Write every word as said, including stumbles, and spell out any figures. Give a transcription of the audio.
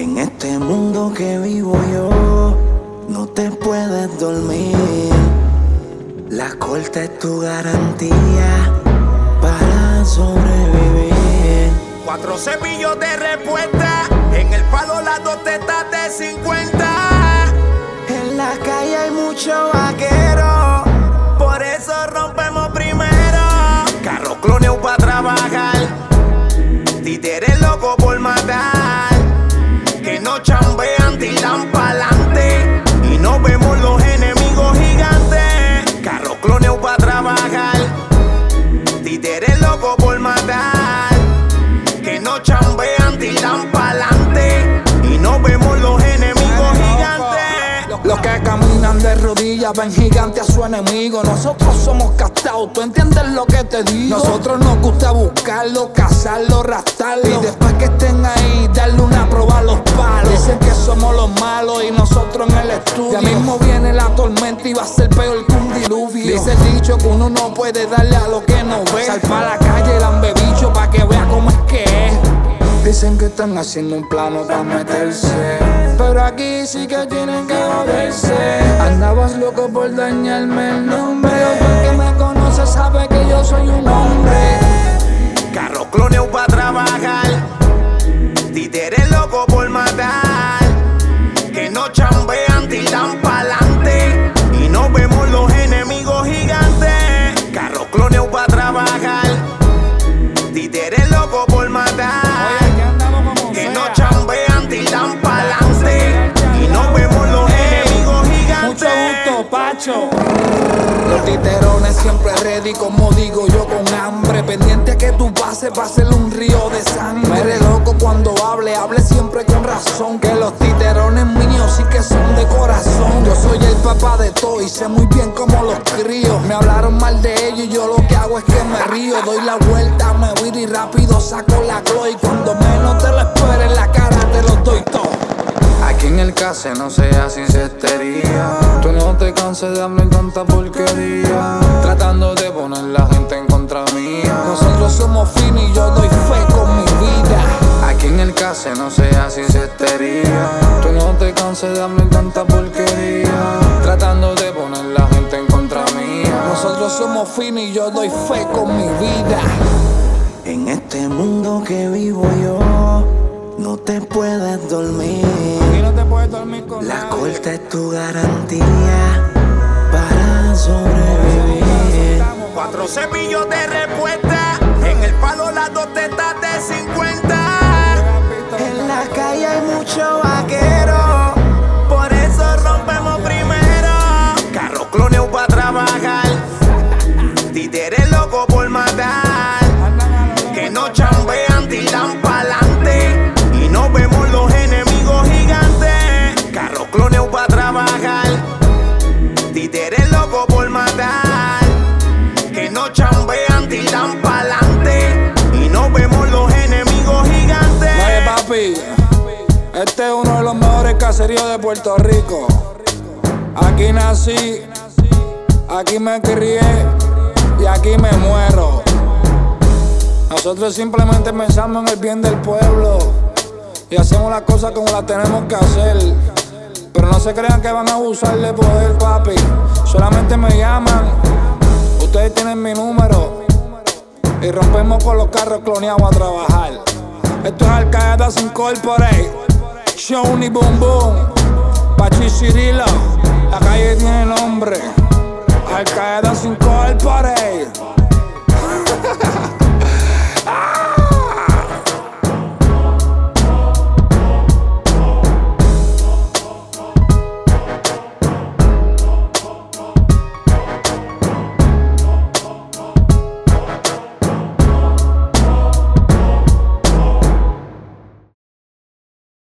En este mundo que vivo yo, no te puedes dormir. La corte es tu garantía para sobrevivir. Cuatro cepillos de respuesta, en el palo las dos tetas de cincuenta. En la calle hay mucho vaquero, por eso rompemos primero. Carros cloneados pa' trabajar, títeres locos por matar, que no chambean, tiran pa'lante y no vemos los enemigos gigantes. Carros cloneados pa' trabajar, títeres locos por matar, que no chambean, tiran pa'lante y no vemos los enemigos gigantes. Los que caminan de rodillas ven gigante a su enemigo. Nosotros somos castados, ¿tú entiendes lo que te digo? Nosotros nos gusta buscarlo, cazarlo, rastarlo, y después que estén ahí, darle una prueba a los palos. Dicen que somos los malos y nosotros en el estudio. Ya mismo viene la tormenta y va a ser peor que un diluvio. Dice el dicho que uno no puede darle a lo que no ve. Sal pa' la calle, lambe bicho pa' que vea cómo es que es. Dicen que están haciendo un plano para meterse, pero aquí sí que tienen que joderse. Andabas loco por dañarme el nombre, pero el que me conoce sabe que yo soy un hombre. Carros cloneados pa' trabajar, títeres locos por matar, que no chambean, tiran pa'lante y no vemos los enemigos gigantes. Carros cloneados pa' trabajar, títeres locos por matar, que no chambean, tiran pa'lante y no vemos los enemigos gigantes. Mucho gusto, Pacho. Los titerones siempre ready, como digo yo, con hambre, pendiente a que tú pases pa' hacerle un río de sangre. Mere loco cuando hable, hable siempre con razón, que los titerones míos sí que son de corazón. Yo soy el papá de todo y sé muy bien cómo los crío. Me hablaron mal de ellos y yo lo que hago es que me río. Doy la vuelta, me voy y rápido saco la glow, y cuando menos te lo esperes, la cara te lo doy todo. Aquí en el case no sea sin cestería, tú no te canses de hablar tanta porquería, tratando de poner la gente en contra mía. Nosotros somos finos y yo doy fe con mi vida. Aquí en el case no sea sin cestería, tú no te canses de hablar tanta porquería, tratando de poner la gente en contra mía. Nosotros somos finos y yo doy fe con mi vida. en este mundo que vivo yo, no te puedes dormir. Aquí no te puedes dormir con La nadie. corte es tu garantía para sobrevivir. Cuatro cepillos de respuesta, en el palo las dos tetas de cincuenta. En la calle hay mucho vaquero, Por eso rompemos primero. Carros cloneados pa' trabajar, títeres locos por matar, que no chambean, tiran pa'lante y no vemos los enemigos gigantes. Carros cloneados pa' trabajar, títeres locos por matar, que no chambean, tiran pa'lante y no vemos los enemigos gigantes. Oye, papi, este es uno de los mejores caseríos de Puerto Rico. Aquí nací, aquí me crié y aquí me muero. Nosotros simplemente pensamos en el bien del pueblo y hacemos las cosas como las tenemos que hacer. Pero no se crean que van a abusar de poder, papi. Solamente me llaman, ustedes tienen mi número y rompemos con los carros cloneados a trabajar. Esto es Al Qaeda Incorporate, Shawnee Boom Boom, Pachi Cirilo. La calle tiene nombre.